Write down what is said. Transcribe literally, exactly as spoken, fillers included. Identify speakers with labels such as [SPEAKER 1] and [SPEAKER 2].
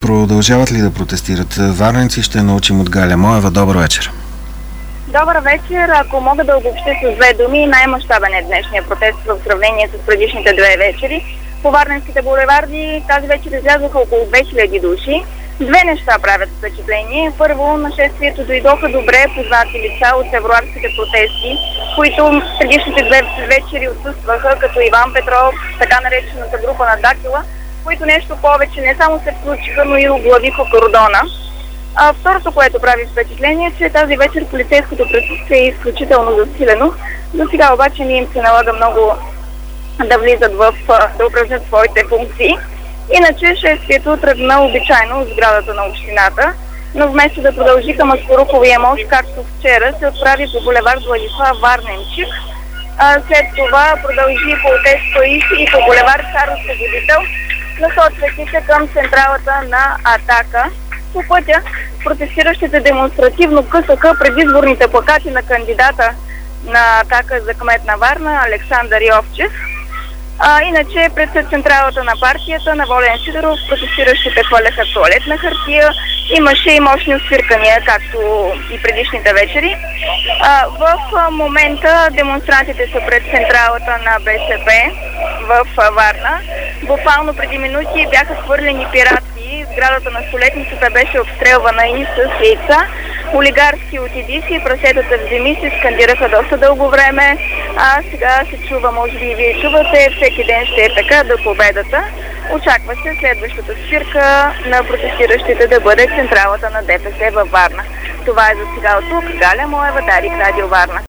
[SPEAKER 1] продължават ли да протестират варненци? Ще научим от Галя Моева. Добър вечер.
[SPEAKER 2] Добър вечер. Ако мога да обобщя с две думи, най-мащабен е днешния протест в сравнение с предишните две вечери. По варненските булеварди тази вечер излязоха около две хиляди души. Две неща правят впечатление. Първо, на шествието дойдоха добре познати лица от февруарските протести, които предишните две вечери отсъстваха, като Иван Петров, така наречената група на Дакила, които нещо повече не само се включиха, но и оглавиха кордона. А второто, което прави впечатление, е, че тази вечер полицейското присъствие е изключително засилено. До сега обаче не им се налага много да влизат в, да упражнят своите функции. Иначе шествието тръгна обичайно от сградата на общината, но вместо да продължи към Аспаруховия мост, както вчера, се отправи по булевард Владислав Варненчик. А, след това продължи по Отец Паисий и по булевард Цар Освободител, насочвайки се към централата на Атака. По пътя протестиращите демонстративно късаха предизборните плакати на кандидата на Атака за кмет на Варна Александър Йовчев. А, иначе пред централата на партията на Волен Сидеров протестиращите хвърляха туалетна хартия, имаше и мощни освиркания, както и предишните вечери. А, в момента демонстрантите са пред централата на БСП в Варна. Буквално преди минути бяха хвърлени пирати, сградата на столетницата беше обстрелвана и с яйца. Олигарски отиди си, прасетата вземи се скандираха доста дълго време, а сега се чува, може би и вие чувате, всеки ден ще е така до победата. Очаква се следващата спирка на протестиращите да бъде централата на ДПС във Варна. Това е за сега от тук. Галя Моева, Дарик, Радио Варна.